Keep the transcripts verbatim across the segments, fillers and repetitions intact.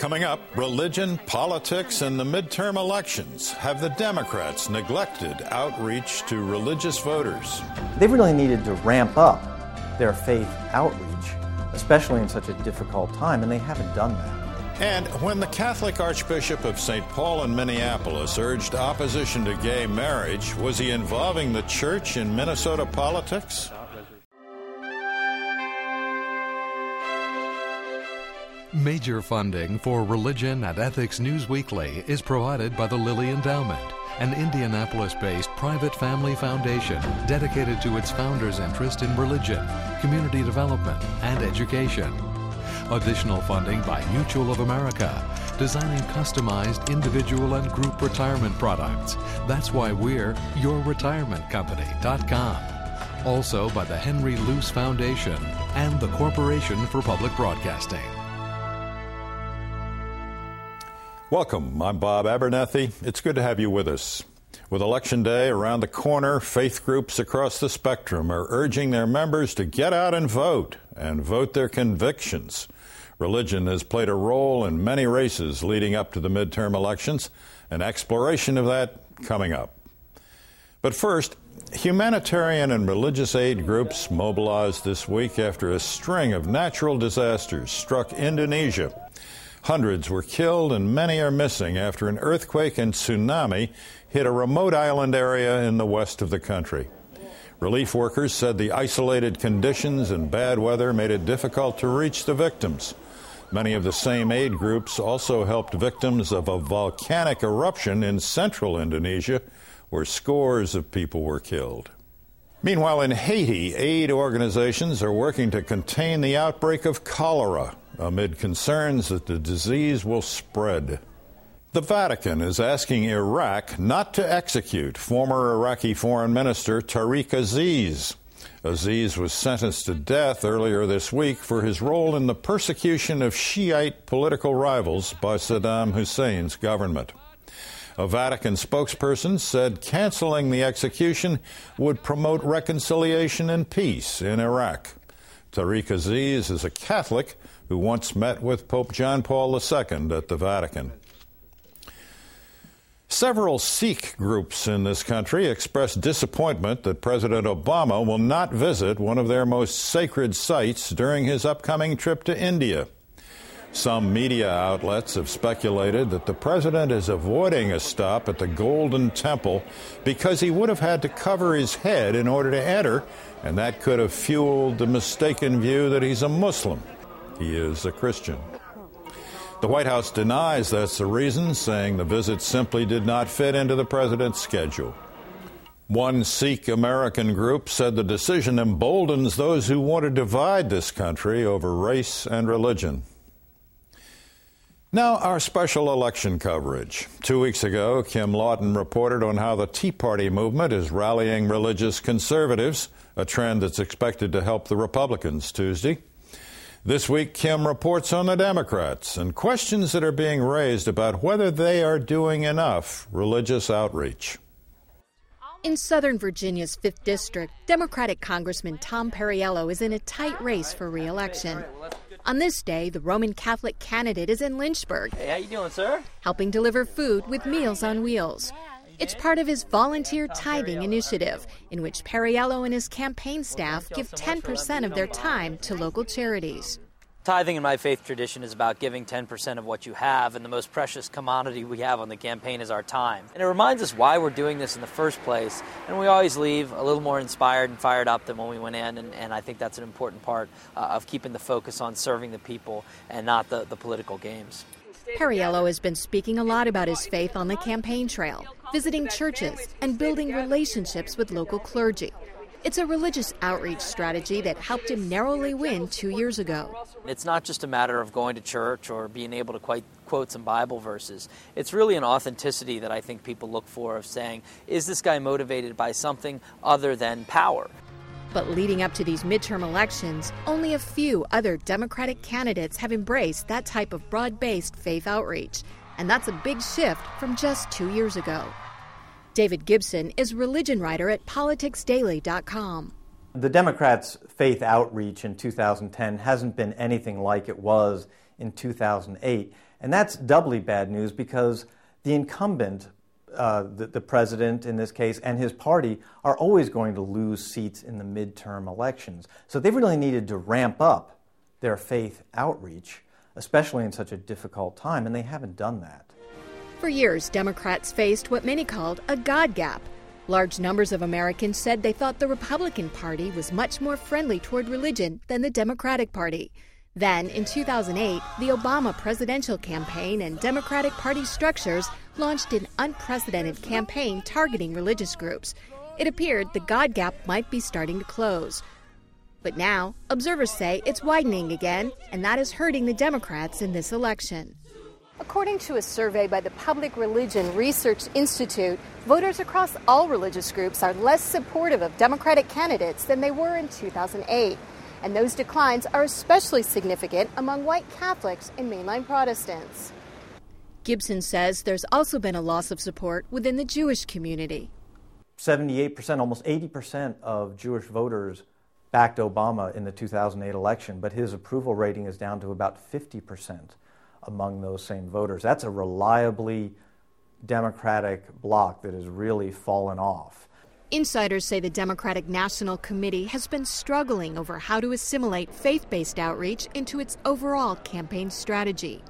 Coming up, religion, politics, and the midterm elections. Have the Democrats neglected outreach to religious voters? They really needed to ramp up their faith outreach, especially in such a difficult time, and they haven't done that. And when the Catholic Archbishop of Saint Paul in Minneapolis urged opposition to gay marriage, was he involving the church in Minnesota politics? Major funding for Religion and Ethics News Weekly is provided by the Lilly Endowment, an Indianapolis-based private family foundation dedicated to its founders' interest in religion, community development, and education. Additional funding by Mutual of America, designing customized individual and group retirement products. That's why we're your retirement company dot com. Also by the Henry Luce Foundation and the Corporation for Public Broadcasting. Welcome. I'm Bob Abernethy. It's good to have you with us. With Election Day around the corner, faith groups across the spectrum are urging their members to get out and vote, and vote their convictions. Religion has played a role in many races leading up to the midterm elections, an exploration of that coming up. But first, humanitarian and religious aid groups mobilized this week after a string of natural disasters struck Indonesia. Hundreds were killed and many are missing after an earthquake and tsunami hit a remote island area in the west of the country. Relief workers said the isolated conditions and bad weather made it difficult to reach the victims. Many of the same aid groups also helped victims of a volcanic eruption in central Indonesia, where scores of people were killed. Meanwhile, in Haiti, aid organizations are working to contain the outbreak of cholera amid concerns that the disease will spread. The Vatican is asking Iraq not to execute former Iraqi Foreign Minister Tariq Aziz. Aziz was sentenced to death earlier this week for his role in the persecution of Shiite political rivals by Saddam Hussein's government. A Vatican spokesperson said canceling the execution would promote reconciliation and peace in Iraq. Tariq Aziz is a Catholic who once met with Pope John Paul the Second at the Vatican. Several Sikh groups in this country expressed disappointment that President Obama will not visit one of their most sacred sites during his upcoming trip to India. Some media outlets have speculated that the president is avoiding a stop at the Golden Temple because he would have had to cover his head in order to enter, and that could have fueled the mistaken view that he's a Muslim. He is a Christian. The White House denies that's the reason, saying the visit simply did not fit into the president's schedule. One Sikh American group said the decision emboldens those who want to divide this country over race and religion. Now, our special election coverage. Two weeks ago, Kim Lawton reported on how the Tea Party movement is rallying religious conservatives, a trend that's expected to help the Republicans Tuesday. This week, Kim reports on the Democrats and questions that are being raised about whether they are doing enough religious outreach. In Southern Virginia's fifth District, Democratic Congressman Tom Perriello is in a tight race for re-election. On this day, the Roman Catholic candidate is in Lynchburg. Hey, how you doing, sir? Helping deliver food with Meals on Wheels. It's part of his volunteer tithing initiative, in which Perriello and his campaign staff give ten percent of their time to local charities. Tithing in my faith tradition is about giving ten percent of what you have, and the most precious commodity we have on the campaign is our time. And it reminds us why we're doing this in the first place, and we always leave a little more inspired and fired up than when we went in, and, and I think that's an important part uh, of keeping the focus on serving the people and not the, the political games. Perriello has been speaking a lot about his faith on the campaign trail, visiting churches and building relationships with local clergy. It's a religious outreach strategy that helped him narrowly win two years ago. It's not just a matter of going to church or being able to quite quote some Bible verses. It's really an authenticity that I think people look for, of saying, is this guy motivated by something other than power? But leading up to these midterm elections, only a few other Democratic candidates have embraced that type of broad-based faith outreach. And that's a big shift from just two years ago. David Gibson is religion writer at politics daily dot com. The Democrats' faith outreach in two thousand ten hasn't been anything like it was in two thousand eight. And that's doubly bad news because the incumbent, uh, the, the president in this case, and his party are always going to lose seats in the midterm elections. So they really needed to ramp up their faith outreach, especially in such a difficult time, and they haven't done that. For years, Democrats faced what many called a God gap. Large numbers of Americans said they thought the Republican Party was much more friendly toward religion than the Democratic Party. Then, in two thousand eight, the Obama presidential campaign and Democratic Party structures launched an unprecedented campaign targeting religious groups. It appeared the God gap might be starting to close. But now, observers say it's widening again, and that is hurting the Democrats in this election. According to a survey by the Public Religion Research Institute, voters across all religious groups are less supportive of Democratic candidates than they were in two thousand eight. And those declines are especially significant among white Catholics and mainline Protestants. Gibson says there's also been a loss of support within the Jewish community. seventy-eight percent, almost eighty percent of Jewish voters backed Obama in the two thousand eight election, but his approval rating is down to about fifty percent among those same voters. That's a reliably Democratic bloc that has really fallen off. Insiders say the Democratic National Committee has been struggling over how to assimilate faith-based outreach into its overall campaign strategy.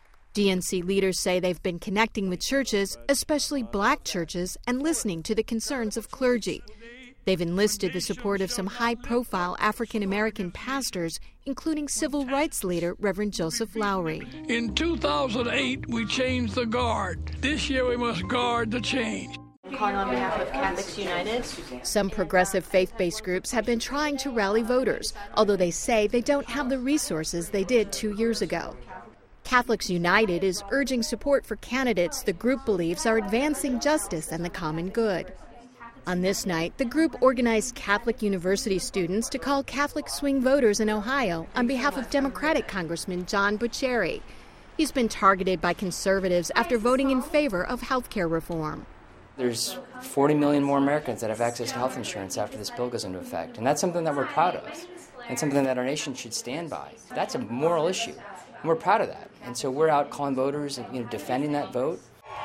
D N C leaders say they've been connecting with churches, especially black churches, and listening to the concerns of clergy. They've enlisted the support of some high-profile African-American pastors, including civil rights leader Reverend Joseph Lowry. In two thousand eight, we changed the guard. This year, we must guard the change. Calling on behalf of Catholics United. Some progressive faith-based groups have been trying to rally voters, although they say they don't have the resources they did two years ago. Catholics United is urging support for candidates the group believes are advancing justice and the common good. On this night, the group organized Catholic University students to call Catholic swing voters in Ohio on behalf of Democratic Congressman John Bucherri. He's been targeted by conservatives after voting in favor of health care reform. There's forty million more Americans that have access to health insurance after this bill goes into effect, and that's something that we're proud of, and something that our nation should stand by. That's a moral issue, and we're proud of that. And so we're out calling voters and, you know, defending that vote.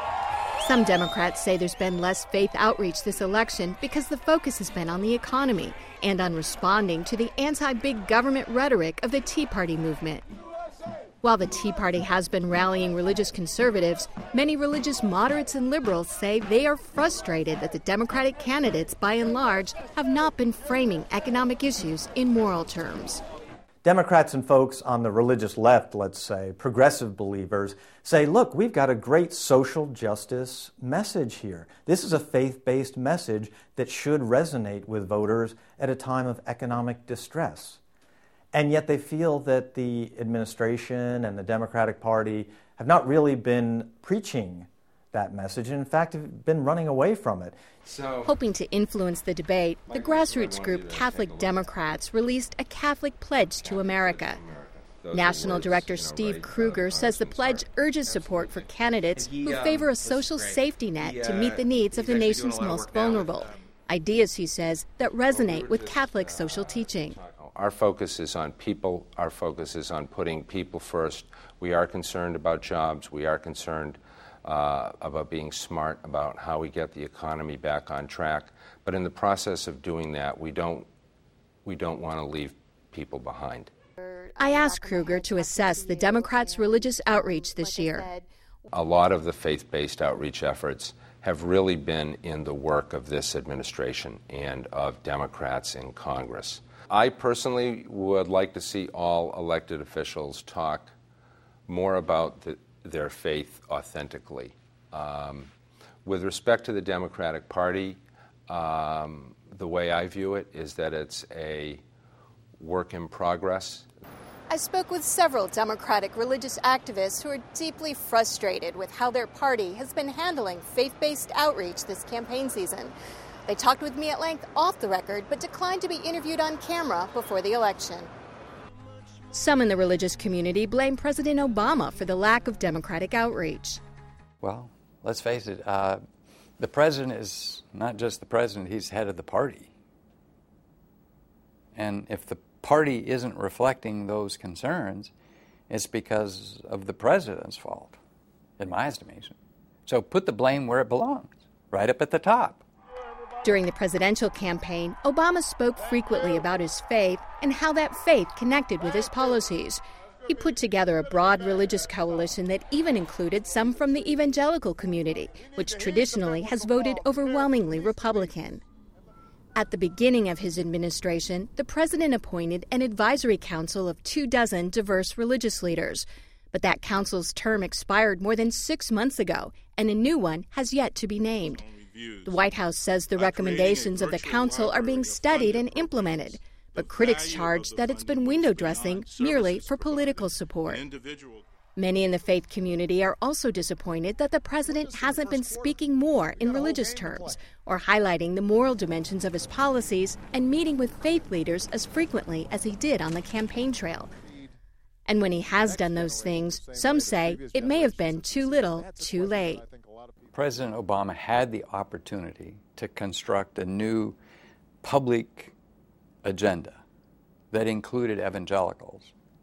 Some Democrats say there's been less faith outreach this election because the focus has been on the economy and on responding to the anti-big government rhetoric of the Tea Party movement. While the Tea Party has been rallying religious conservatives, many religious moderates and liberals say they are frustrated that the Democratic candidates, by and large, have not been framing economic issues in moral terms. Democrats and folks on the religious left, let's say, progressive believers, say, look, we've got a great social justice message here. This is a faith-based message that should resonate with voters at a time of economic distress. And yet they feel that the administration and the Democratic Party have not really been preaching that message, and in fact have been running away from it. So, hoping to influence the debate, the grassroots group Catholic Democrats released a Catholic Pledge to America. National Director Steve Kruger says the pledge urges support for candidates who favor a social safety net to meet the needs of the nation's most vulnerable. Ideas, he says, that resonate with Catholic social teaching. Our focus is on people. Our focus is on putting people first. We are concerned about jobs. We are concerned uh, about being smart about how we get the economy back on track. But in the process of doing that, we don't, we don't want to leave people behind. I asked Kruger to assess the Democrats' religious outreach this year. A lot of the faith-based outreach efforts have really been in the work of this administration and of Democrats in Congress. I personally would like to see all elected officials talk more about the, their faith authentically. Um, with respect to the Democratic Party, um, the way I view it is that it's a work in progress. I spoke with several Democratic religious activists who are deeply frustrated with how their party has been handling faith-based outreach this campaign season. They talked with me at length off the record, but declined to be interviewed on camera before the election. Some in the religious community blame President Obama for the lack of Democratic outreach. Well, let's face it, uh, the president is not just the president, he's head of the party. And if the party isn't reflecting those concerns, it's because of the president's fault, in my estimation. So put the blame where it belongs, right up at the top. During the presidential campaign, Obama spoke frequently about his faith and how that faith connected with his policies. He put together a broad religious coalition that even included some from the evangelical community, which traditionally has voted overwhelmingly Republican. At the beginning of his administration, the president appointed an advisory council of two dozen diverse religious leaders. But that council's term expired more than six months ago, and a new one has yet to be named. The White House says the recommendations of the council are being studied and implemented, but critics charge that it's been window dressing merely for political support. Many in the faith community are also disappointed that the president hasn't been speaking more in religious terms or highlighting the moral dimensions of his policies and meeting with faith leaders as frequently as he did on the campaign trail. And when he has done those things, some say it may have been too little, too late. President Obama had the opportunity to construct a new public agenda that included evangelicals.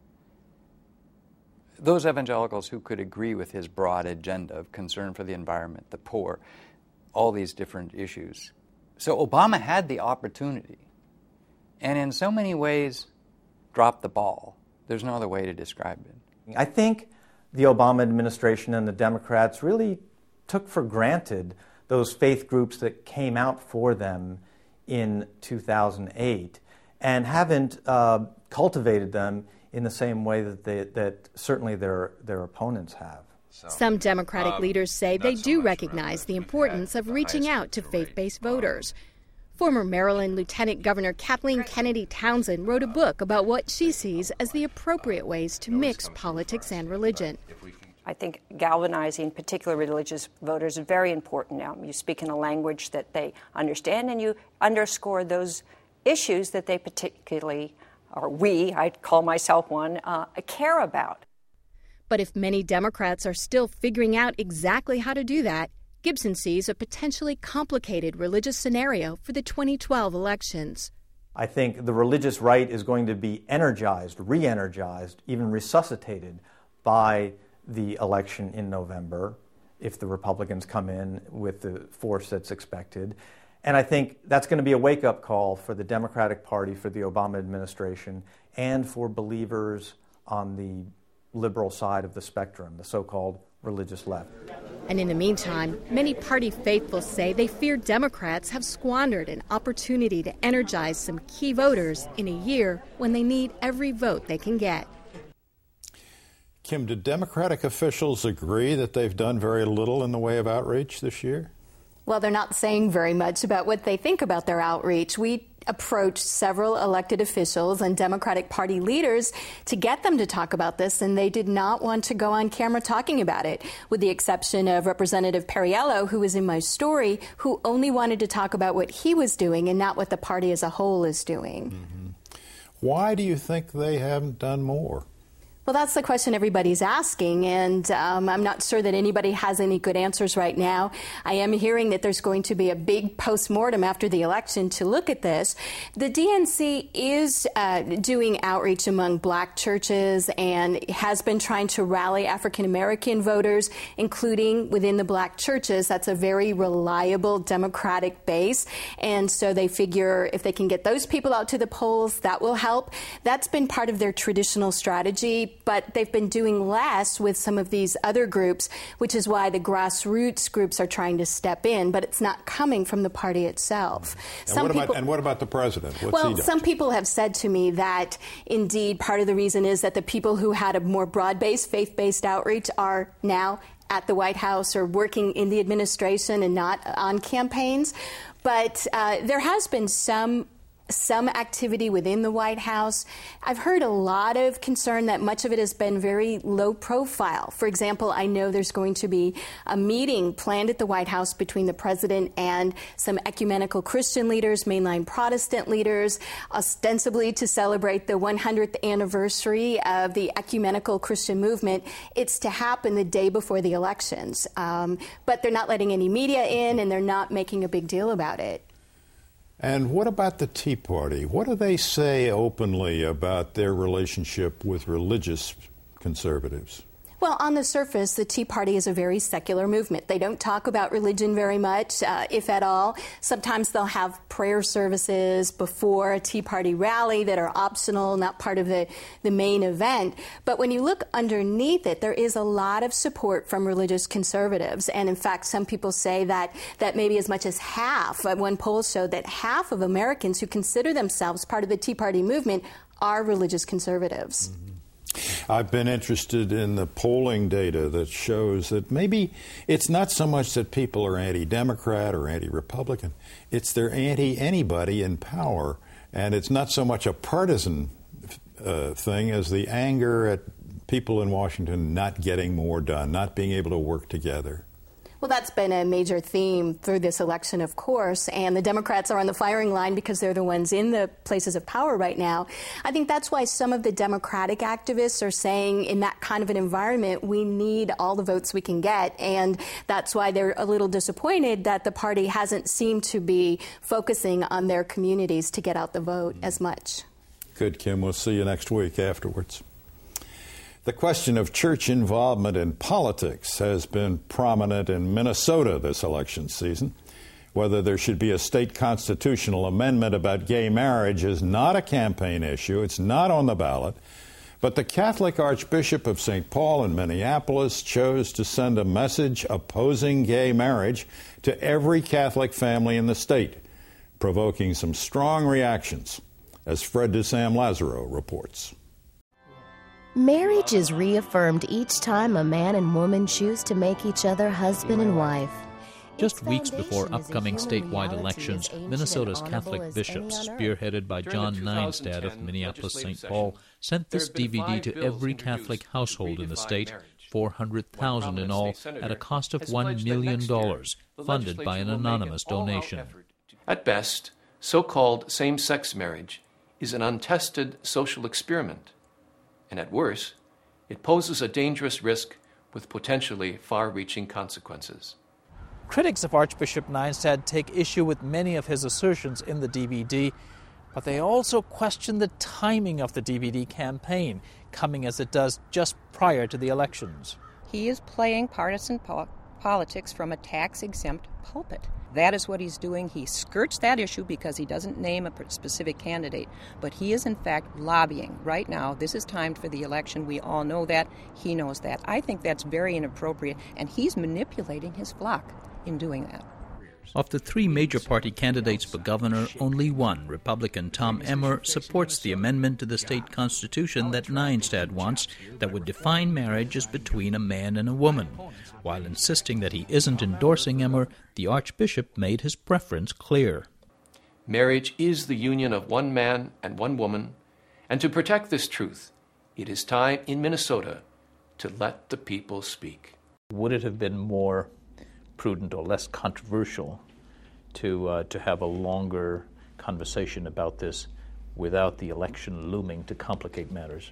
Those evangelicals who could agree with his broad agenda of concern for the environment, the poor, all these different issues. So Obama had the opportunity, and in so many ways dropped the ball. There's no other way to describe it. I think the Obama administration and the Democrats really took for granted those faith groups that came out for them in two thousand eight and haven't uh, cultivated them in the same way that they, that certainly their their opponents have. Some Democratic um, leaders say they do so recognize the importance of reaching out to faith-based voters. Former Maryland Lieutenant Governor Kathleen Kennedy Townsend wrote a book about what she sees as the appropriate ways to mix politics and religion. I think galvanizing particular religious voters is very important now. You speak in a language that they understand, and you underscore those issues that they particularly, or we, I call myself one, uh, care about. But if many Democrats are still figuring out exactly how to do that, Gibson sees a potentially complicated religious scenario for the twenty twelve elections. I think the religious right is going to be energized, re-energized, even resuscitated by the election in November, if the Republicans come in with the force that's expected. And I think that's going to be a wake-up call for the Democratic Party, for the Obama administration, and for believers on the liberal side of the spectrum, the so-called religious left. And in the meantime, many party faithfuls say they fear Democrats have squandered an opportunity to energize some key voters in a year when they need every vote they can get. Kim, do Democratic officials agree that they've done very little in the way of outreach this year? Well, they're not saying very much about what they think about their outreach. We approached several elected officials and Democratic Party leaders to get them to talk about this, and they did not want to go on camera talking about it, with the exception of Representative Perriello, who was in my story, who only wanted to talk about what he was doing and not what the party as a whole is doing. Mm-hmm. Why do you think they haven't done more? Well, that's the question everybody's asking, and um, I'm not sure that anybody has any good answers right now. I am hearing that there's going to be a big postmortem after the election to look at this. The D N C is uh, doing outreach among black churches and has been trying to rally African-American voters, including within the black churches. That's a very reliable Democratic base, and so they figure if they can get those people out to the polls, that will help. That's been part of their traditional strategy. But they've been doing less with some of these other groups, which is why the grassroots groups are trying to step in, but it's not coming from the party itself. And, some what, about, people, and what about the president? What's well, he done? Some people have said to me that, indeed, part of the reason is that the people who had a more broad-based, faith-based outreach are now at the White House or working in the administration and not on campaigns. But uh, there has been some some activity within the White House. I've heard a lot of concern that much of it has been very low profile. For example, I know there's going to be a meeting planned at the White House between the president and some ecumenical Christian leaders, mainline Protestant leaders, ostensibly to celebrate the one hundredth anniversary of the ecumenical Christian movement. It's to happen the day before the elections. Um, but they're not letting any media in, and they're not making a big deal about it. And what about the Tea Party? What do they say openly about their relationship with religious conservatives? Well, on the surface, the Tea Party is a very secular movement. They don't talk about religion very much, uh, if at all. Sometimes they'll have prayer services before a Tea Party rally that are optional, not part of the, the main event. But when you look underneath it, there is a lot of support from religious conservatives. And in fact, some people say that, that maybe as much as half, uh, one poll showed that half of Americans who consider themselves part of the Tea Party movement are religious conservatives. Mm-hmm. I've been interested in the polling data that shows that maybe it's not so much that people are anti-Democrat or anti-Republican, it's they're anti-anybody in power, and it's not so much a partisan uh, thing as the anger at people in Washington not getting more done, not being able to work together. Well, that's been a major theme through this election, of course, and the Democrats are on the firing line because they're the ones in the places of power right now. I think that's why some of the Democratic activists are saying in that kind of an environment, we need all the votes we can get, and that's why they're a little disappointed that the party hasn't seemed to be focusing on their communities to get out the vote as much. Good, Kim. We'll see you next week afterwards. The question of church involvement in politics has been prominent in Minnesota this election season. Whether there should be a state constitutional amendment about gay marriage is not a campaign issue. It's not on the ballot. But the Catholic Archbishop of Saint Paul in Minneapolis chose to send a message opposing gay marriage to every Catholic family in the state, provoking some strong reactions, as Fred DeSam Lazaro reports. Marriage is reaffirmed each time a man and woman choose to make each other husband and wife. Just weeks before upcoming statewide elections, Minnesota's Catholic bishops, spearheaded by John Nienstad of Minneapolis-Saint Paul, sent this D V D to every Catholic household in the state, four hundred thousand in all, at a cost of one million dollars, funded by an anonymous donation. At best, so-called same-sex marriage is an untested social experiment. And at worst, it poses a dangerous risk with potentially far-reaching consequences. Critics of Archbishop Nienstad take issue with many of his assertions in the D V D, but they also question the timing of the D V D campaign, coming as it does just prior to the elections. He is playing partisan po- politics from a tax-exempt pulpit. That is what he's doing. He skirts that issue because he doesn't name a specific candidate. But he is, in fact, lobbying right now. This is timed for the election. We all know that. He knows that. I think that's very inappropriate, and he's manipulating his flock in doing that. Of the three major party candidates for governor, only one, Republican Tom Emmer, supports the amendment to the state constitution that Nienstad wants that would define marriage as between a man and a woman. While insisting that he isn't endorsing Emmer, the Archbishop made his preference clear. Marriage is the union of one man and one woman, and to protect this truth, it is time in Minnesota to let the people speak. Would it have been more prudent or less controversial to uh, to have a longer conversation about this without the election looming to complicate matters?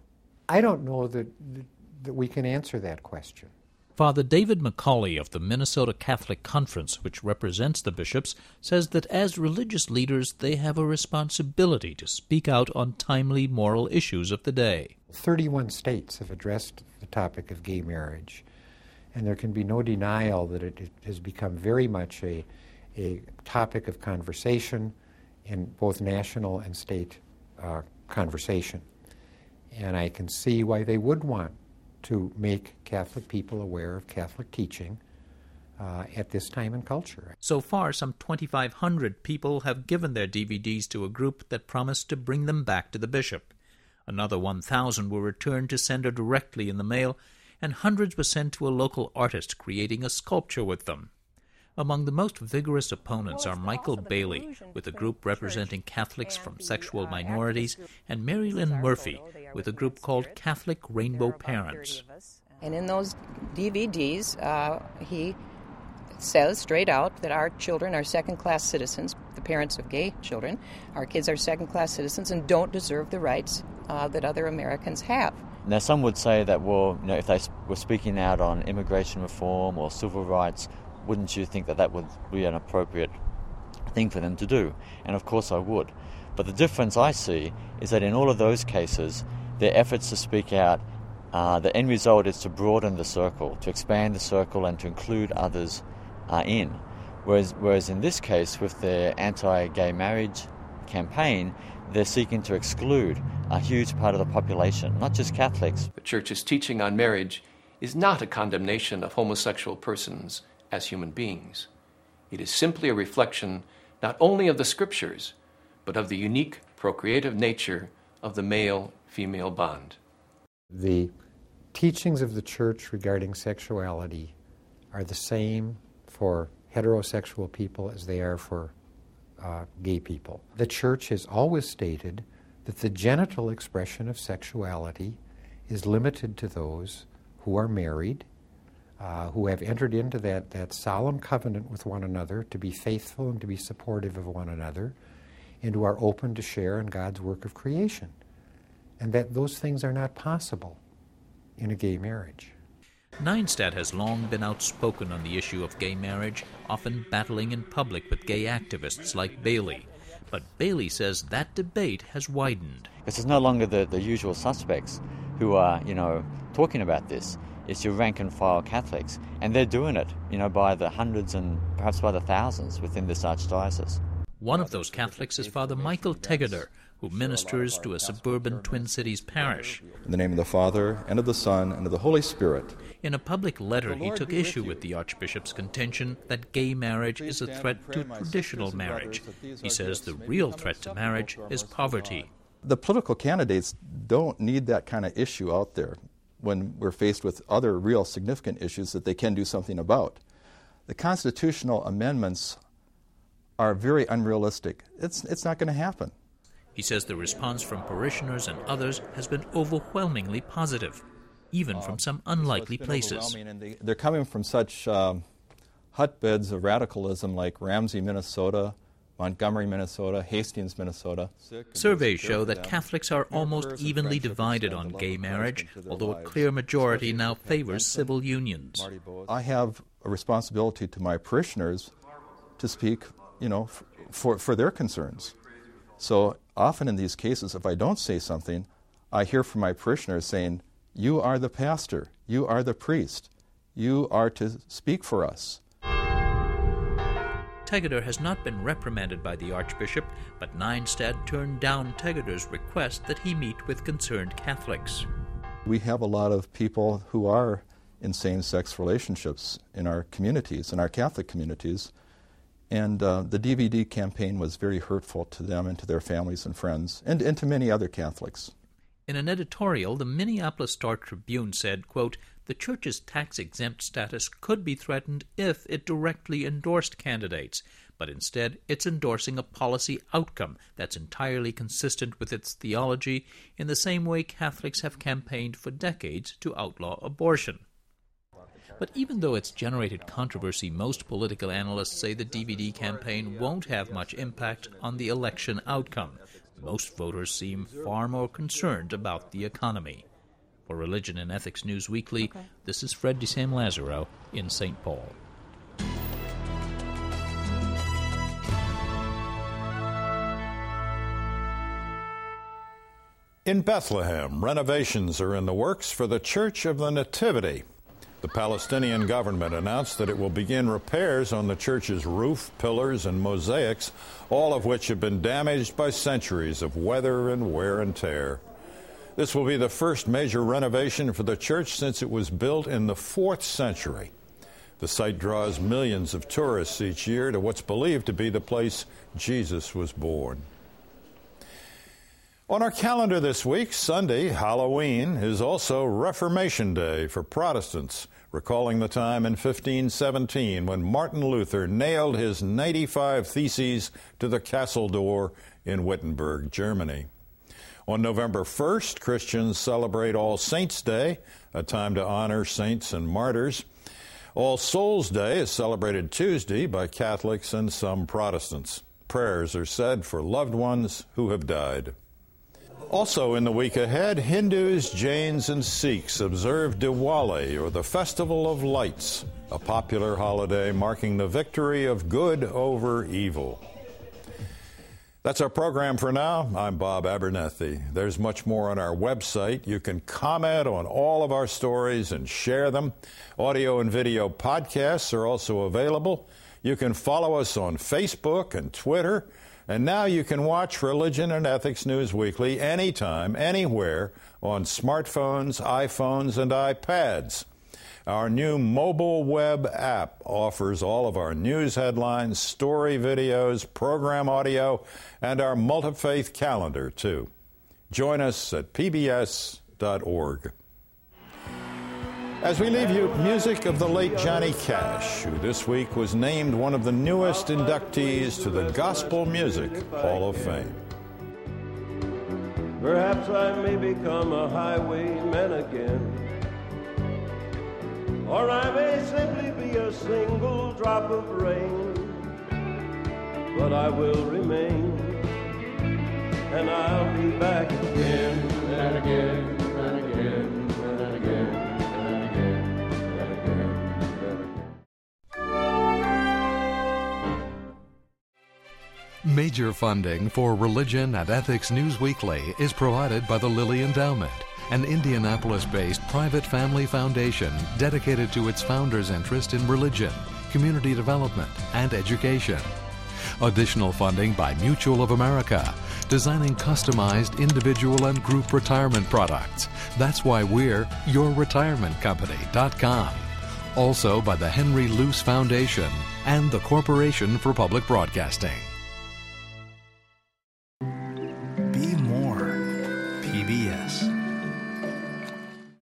I don't know that that we can answer that question. Father David McCauley of the Minnesota Catholic Conference, which represents the bishops, says that as religious leaders they have a responsibility to speak out on timely moral issues of the day. thirty-one states have addressed the topic of gay marriage, and there can be no denial that it has become very much a, a topic of conversation in both national and state uh, conversation. And I can see why they would want to make Catholic people aware of Catholic teaching uh, at this time in culture. So far, some twenty-five hundred people have given their D V Ds to a group that promised to bring them back to the bishop. Another one thousand were returned to sender directly in the mail, and hundreds were sent to a local artist creating a sculpture with them. Among the most vigorous opponents are Michael Bailey, with a group representing Catholics from sexual minorities, and Mary Lynn Murphy, with a group called Catholic Rainbow Parents. And in those D V Ds, uh, he says straight out that our children are second-class citizens, the parents of gay children. Our kids are second-class citizens and don't deserve the rights uh, that other Americans have. Now, some would say that, well, you know, if they were speaking out on immigration reform or civil rights, wouldn't you think that that would be an appropriate thing for them to do? And of course I would. But the difference I see is that in all of those cases, their efforts to speak out uh, the end result is to broaden the circle, to expand the circle and to include others uh, in. Whereas, whereas in this case, with the anti-gay marriage campaign, they're seeking to exclude a huge part of the population, not just Catholics. The Church's teaching on marriage is not a condemnation of homosexual persons as human beings. It is simply a reflection not only of the Scriptures, but of the unique procreative nature of the male-female bond. The teachings of the Church regarding sexuality are the same for heterosexual people as they are for uh, gay people. The Church has always stated that the genital expression of sexuality is limited to those who are married, uh, who have entered into that, that solemn covenant with one another to be faithful and to be supportive of one another, and who are open to share in God's work of creation. And that those things are not possible in a gay marriage. Nienstedt has long been outspoken on the issue of gay marriage, often battling in public with gay activists like Bailey. But Bailey says that debate has widened. Because it's no longer the, the usual suspects who are, you know, talking about this. It's your rank-and-file Catholics. And they're doing it, you know, by the hundreds and perhaps by the thousands within this archdiocese. One of those Catholics is Father Michael Tegeter, who ministers to a suburban Twin Cities parish. In the name of the Father, and of the Son, and of the Holy Spirit. In a public letter, he took issue with the Archbishop's contention that gay marriage is a threat to traditional marriage. He says the real threat to marriage is poverty. The political candidates don't need that kind of issue out there when we're faced with other real significant issues that they can do something about. The constitutional amendments are very unrealistic. It's, it's not going to happen. He says the response from parishioners and others has been overwhelmingly positive, even from some unlikely so places. They, they're coming from such um, hotbeds of radicalism like Ramsey, Minnesota, Montgomery, Minnesota, Hastings, Minnesota. Surveys show that Catholics are almost evenly divided on gay marriage, although a clear majority now favors civil unions. I have a responsibility to my parishioners to speak, you know, f- for, for their concerns. So often in these cases, if I don't say something, I hear from my parishioners saying, "You are the pastor, you are the priest, you are to speak for us." Tegeter has not been reprimanded by the Archbishop, but Nienstedt turned down Tegeter's request that he meet with concerned Catholics. We have a lot of people who are in same-sex relationships in our communities, in our Catholic communities, and uh, the D V D campaign was very hurtful to them and to their families and friends, and, and to many other Catholics. In an editorial, the Minneapolis Star-Tribune said, quote, "The Church's tax-exempt status could be threatened if it directly endorsed candidates, but instead it's endorsing a policy outcome that's entirely consistent with its theology in the same way Catholics have campaigned for decades to outlaw abortion." But even though it's generated controversy, most political analysts say the D V D campaign won't have much impact on the election outcome. Most voters seem far more concerned about the economy. For Religion and Ethics News Weekly, okay. This is Fred de Sam Lazaro in Saint Paul. In Bethlehem, renovations are in the works for the Church of the Nativity. The Palestinian government announced that it will begin repairs on the church's roof, pillars, and mosaics, all of which have been damaged by centuries of weather and wear and tear. This will be the first major renovation for the church since it was built in the fourth century. The site draws millions of tourists each year to what's believed to be the place Jesus was born. On our calendar this week, Sunday, Halloween, is also Reformation Day for Protestants, recalling the time in fifteen seventeen when Martin Luther nailed his ninety-five Theses to the castle door in Wittenberg, Germany. On November first, Christians celebrate All Saints' Day, a time to honor saints and martyrs. All Souls' Day is celebrated Tuesday by Catholics and some Protestants. Prayers are said for loved ones who have died. Also in the week ahead, Hindus, Jains, and Sikhs observe Diwali, or the Festival of Lights, a popular holiday marking the victory of good over evil. That's our program for now. I'm Bob Abernethy. There's much more on our website. You can comment on all of our stories and share them. Audio and video podcasts are also available. You can follow us on Facebook and Twitter. And now you can watch Religion and Ethics News Weekly anytime, anywhere on smartphones, iPhones, and iPads. Our new mobile web app offers all of our news headlines, story videos, program audio, and our multi-faith calendar, too. Join us at P B S dot org. As we leave you, music of the late Johnny Cash, who this week was named one of the newest inductees to the Gospel Music Hall of Fame. Perhaps I may become a highwayman again, or I may simply be a single drop of rain, but I will remain, and I'll be back again and again and again and again. Major funding for Religion and Ethics News Weekly is provided by the Lilly Endowment, an Indianapolis-based private family foundation dedicated to its founders' interest in religion, community development, and education. Additional funding by Mutual of America, designing customized individual and group retirement products. That's why we're your retirement company dot com. Also by the Henry Luce Foundation and the Corporation for Public Broadcasting.